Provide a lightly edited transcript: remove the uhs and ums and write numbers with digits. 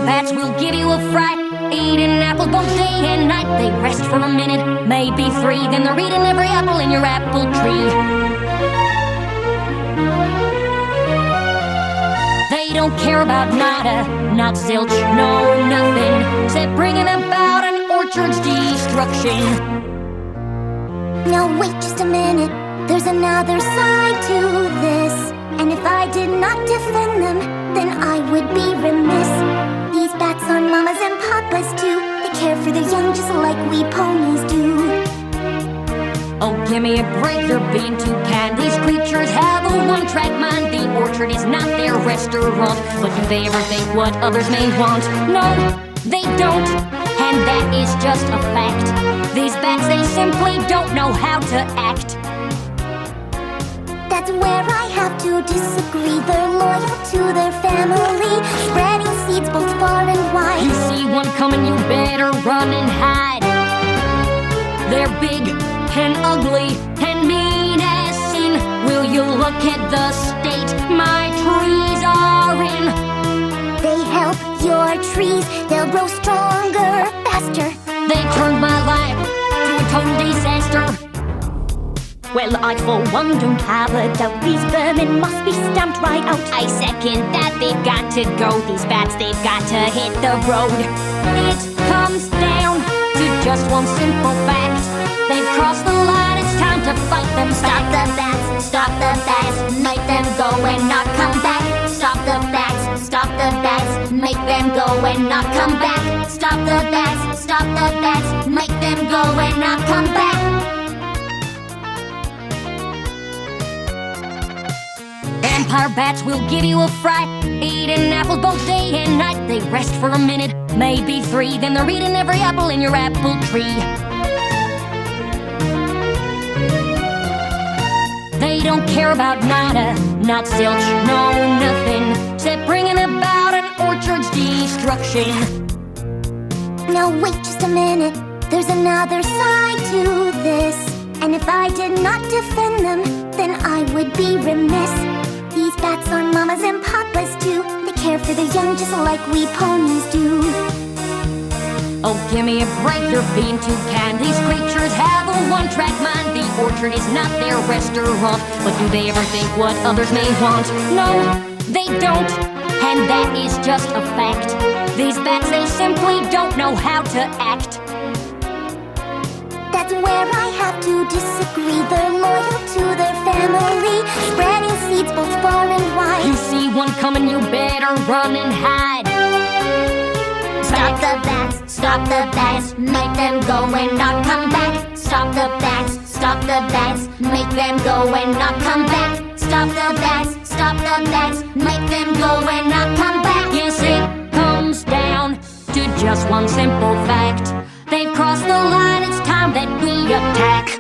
bats will give you a fright. Eating apples both day and night. They rest for a minute, maybe three, then they're eating every apple in your apple tree. They don't care about nada, not zilch, no nothing, except bringing about an orchard's destruction. Now wait just a minute, there's another side to this. And if I did not defend them, then I would be remiss. These bats are mamas and papas too. They care for their young just like we ponies do. Oh, give me a break, you're being too kind. These creatures have a one-track mind. The orchard is not their restaurant. But do they ever think what others may want? No, they don't, and that is just a fact. These bats, they simply don't know how to act. That's where I have to disagree. They're loyal to their family, spreading seeds both far and wide. You see one coming, you better run and hide. They're big and ugly and mean as sin. Will you look at the state my trees are in? They help your trees, they'll grow stronger, faster. They turned my life to a total disaster. Well, I for one don't have a doubt. These vermin must be stamped right out. I second that, they've got to go. These bats, they've got to hit the road. It comes down to just one simple fact. They've crossed the line, it's time to fight them. Stop the bats, make them go and not come back. Stop the bats, make them go and not come back. Stop the bats, make them go and not come back. Vampire bats will give you a fright. Eating apples both day and night. They rest for a minute, maybe three, then they're eating every apple in your apple tree. They don't care about nada, not zilch, no nothing, except bringing about an orchard's destruction. Now wait just a minute, there's another side to this. And if I did not defend them, then I would be remiss. These bats are mamas and papas too. They care for their young just like we ponies do. Oh, give me a break, you're being too kind. These creatures have a one-track mind. The orchard is not their restaurant. But do they ever think what others may want? No, they don't, and that is just a fact. These bats, they simply don't know how to act. That's where I have to disagree. They're loyal to their family, spreading seeds both far and wide. You see one coming, you better run and hide. Stop the bats, make them go and not come back. Stop the bats, make them go and not come back. Stop the bats, make them go and not come back. Yes, it comes down to just one simple fact. They've crossed the line, it's time that we attack.